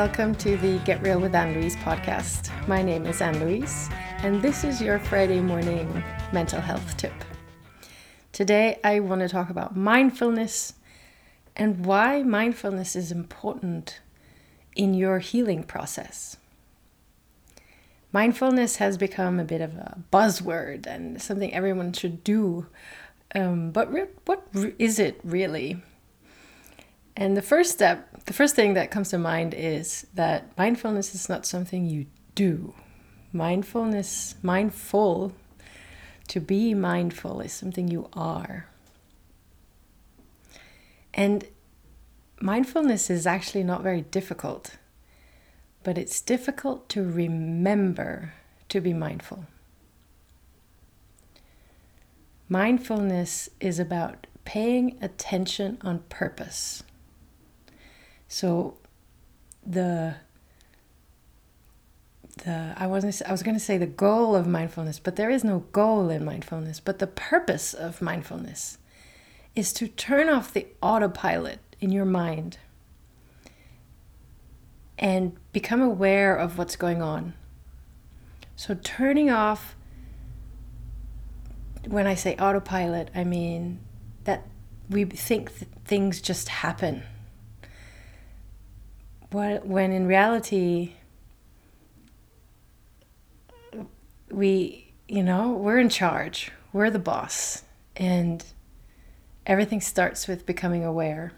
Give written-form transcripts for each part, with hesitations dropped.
Welcome to the Get Real with Anne-Louise podcast. My name is Anne-Louise, and this is your Friday morning mental health tip. Today, I want to talk about mindfulness and why mindfulness is important in your healing process. Mindfulness has become a bit of a buzzword and something everyone should do. But what is it really? And the first thing that comes to mind is that mindfulness is not something you do. To be mindful is something you are. And mindfulness is actually not very difficult, but it's difficult to remember to be mindful. Mindfulness is about paying attention on purpose. So I was going to say the goal of mindfulness, but there is no goal in mindfulness. But the purpose of mindfulness is to turn off the autopilot in your mind and become aware of what's going on. So turning off, when I say autopilot, I mean that we think things just happen. When in reality, we're in charge. We're the boss. And everything starts with becoming aware.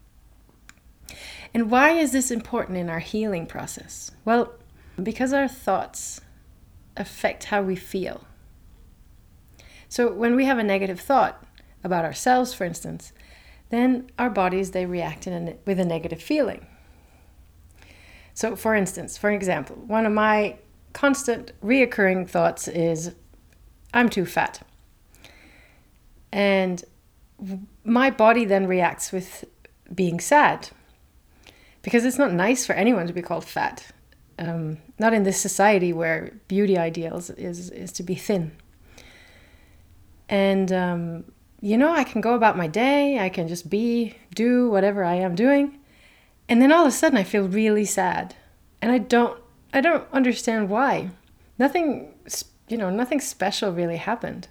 And why is this important in our healing process? Well, because our thoughts affect how we feel. So when we have a negative thought about ourselves, for instance, then our bodies, they react with a negative feeling. So for example, one of my constant reoccurring thoughts is, I'm too fat. And my body then reacts with being sad. Because it's not nice for anyone to be called fat. Not in this society where beauty ideals is to be thin. And, I can go about my day. I can just do whatever I am doing. And then all of a sudden I feel really sad. And I don't understand why. Nothing special really happened.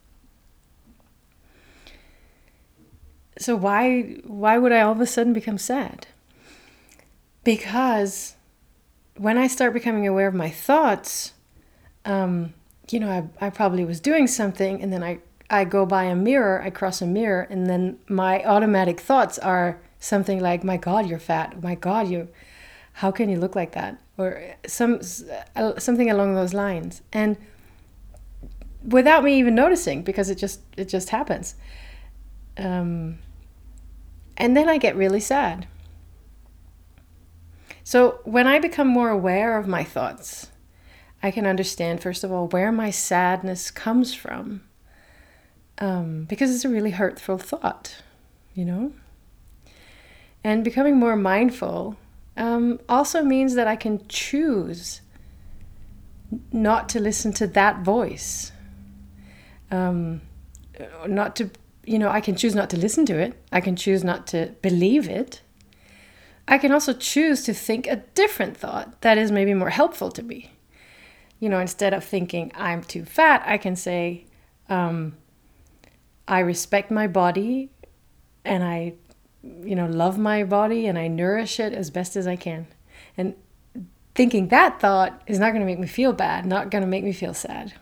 So why would I all of a sudden become sad? Because when I start becoming aware of my thoughts, I probably was doing something, and then I go by a mirror, I cross a mirror, and then my automatic thoughts are something like, my God, you're fat. My God, how can you look like that? Or something along those lines. And without me even noticing, because it just happens. And then I get really sad. So when I become more aware of my thoughts, I can understand, first of all, where my sadness comes from. Because it's a really hurtful thought, And becoming more mindful also means that I can choose not to listen to that voice. I can choose not to listen to it. I can choose not to believe it. I can also choose to think a different thought that is maybe more helpful to me. Instead of thinking I'm too fat, I can say, I respect my body and I, love my body and I nourish it as best as I can. And thinking that thought is not going to make me feel bad, not going to make me feel sad.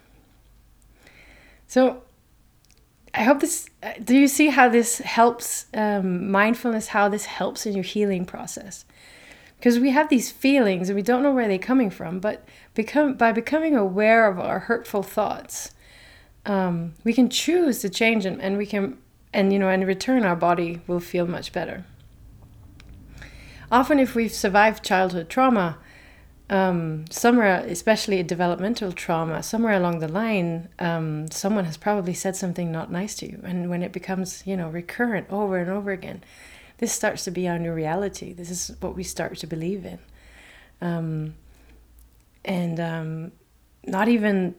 So I hope do you see how this helps, mindfulness, how this helps in your healing process? Because we have these feelings and we don't know where they're coming from, but by becoming aware of our hurtful thoughts, we can choose to change them, and we can, and in return, our body will feel much better. Often if we've survived childhood trauma, somewhere, especially a developmental trauma, somewhere along the line, someone has probably said something not nice to you. And when it becomes, recurrent over and over again, this starts to be our new reality. This is what we start to believe in. Not even,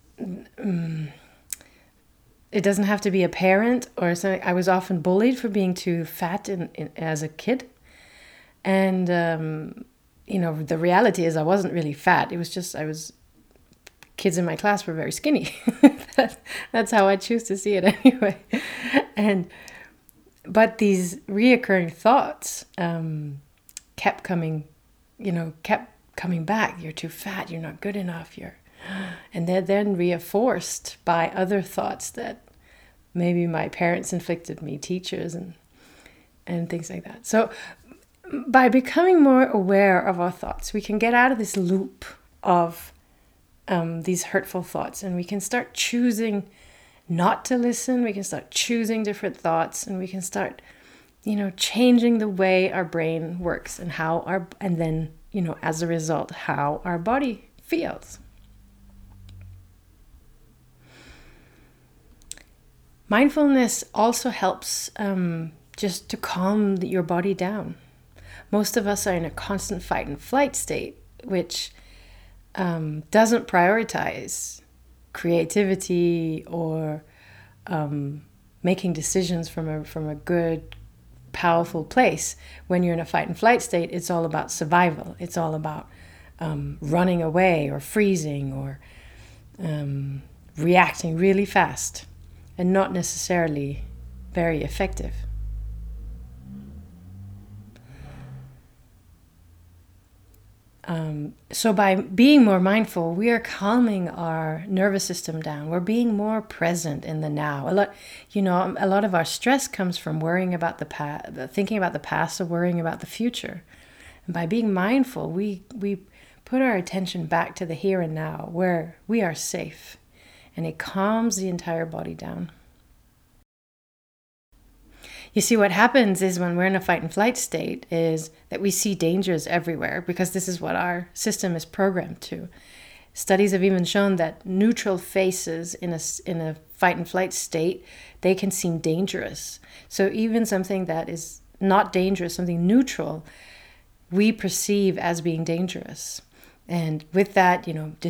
it doesn't have to be a parent or something. I was often bullied for being too fat as a kid. And the reality is I wasn't really fat. It was just kids in my class were very skinny. That's how I choose to see it anyway. But these reoccurring thoughts kept coming back. You're too fat. You're not good enough. And they're then reinforced by other thoughts that maybe my parents inflicted me, teachers, and things like that. So by becoming more aware of our thoughts, we can get out of this loop of these hurtful thoughts, and we can start choosing not to listen. We can start choosing different thoughts, and we can start, changing the way our brain works and then, as a result, how our body feels. Mindfulness also helps just to calm your body down. Most of us are in a constant fight and flight state, which doesn't prioritize creativity or making decisions from a good, powerful place. When you're in a fight and flight state, it's all about survival. It's all about running away or freezing or reacting really fast and not necessarily very effective. So by being more mindful, we are calming our nervous system down. We're being more present in the now. A lot of our stress comes from worrying about the past, thinking about the past, or worrying about the future. And by being mindful, we put our attention back to the here and now, where we are safe, and it calms the entire body down. You see, what happens is when we're in a fight and flight state is that we see dangers everywhere, because this is what our system is programmed to. Studies have even shown that neutral faces in a fight and flight state, they can seem dangerous. So even something that is not dangerous, something neutral, we perceive as being dangerous. And with that,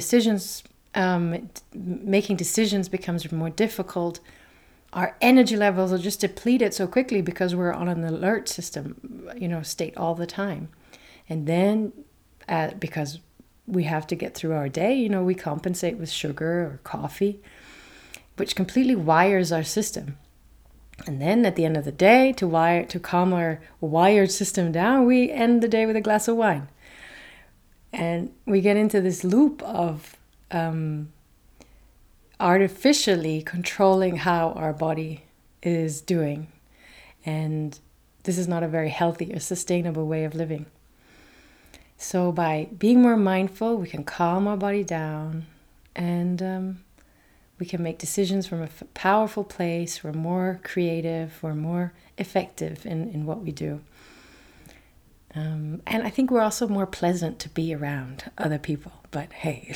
making decisions becomes more difficult. Our energy levels are just depleted so quickly because we're on an alert system, state all the time. And then because we have to get through our day, we compensate with sugar or coffee, which completely wires our system. And then at the end of the day, to calm our wired system down, we end the day with a glass of wine. And we get into this loop of artificially controlling how our body is doing. And this is not a very healthy or sustainable way of living. So by being more mindful, we can calm our body down, and we can make decisions from a powerful place. We're more creative, we're more effective in what we do. And I think we're also more pleasant to be around other people. But hey...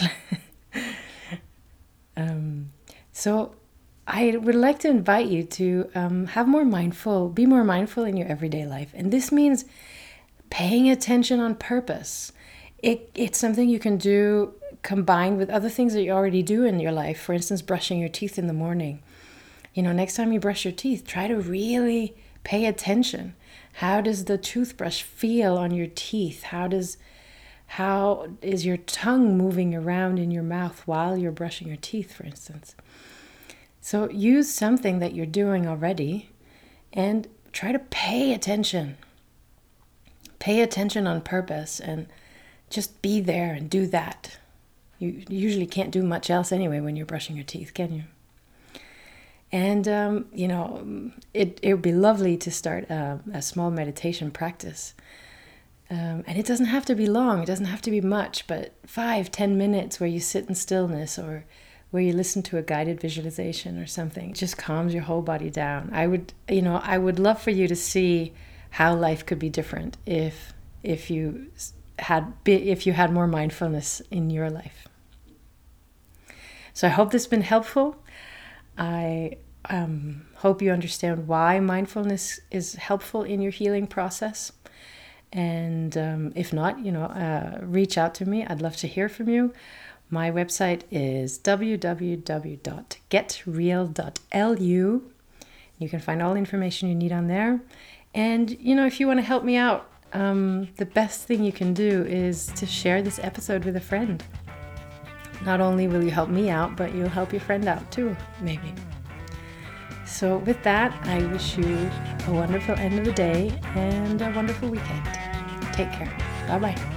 So I would like to invite you to be more mindful in your everyday life. And this means paying attention on purpose. It's something you can do combined with other things that you already do in your life. For instance, brushing your teeth in the morning. Next time you brush your teeth, try to really pay attention. How does the toothbrush feel on your teeth? How is your tongue moving around in your mouth while you're brushing your teeth, for instance? So use something that you're doing already and try to pay attention. Pay attention on purpose and just be there and do that. You usually can't do much else anyway when you're brushing your teeth, can you? And, it would be lovely to start a small meditation practice. And it doesn't have to be long. It doesn't have to be much, but 5-10 minutes where you sit in stillness or where you listen to a guided visualization or something. It just calms your whole body down. I would love for you to see how life could be different if you had more mindfulness in your life. So I hope this has been helpful. I hope you understand why mindfulness is helpful in your healing process. And if not, reach out to me. I'd love to hear from you. My website is www.getreal.lu. You can find all the information you need on there. And, if you want to help me out the best thing you can do is to share this episode with a friend. Not only will you help me out, but you'll help your friend out too, maybe. So with that, I wish you a wonderful end of the day and a wonderful weekend. Take care. Bye-bye.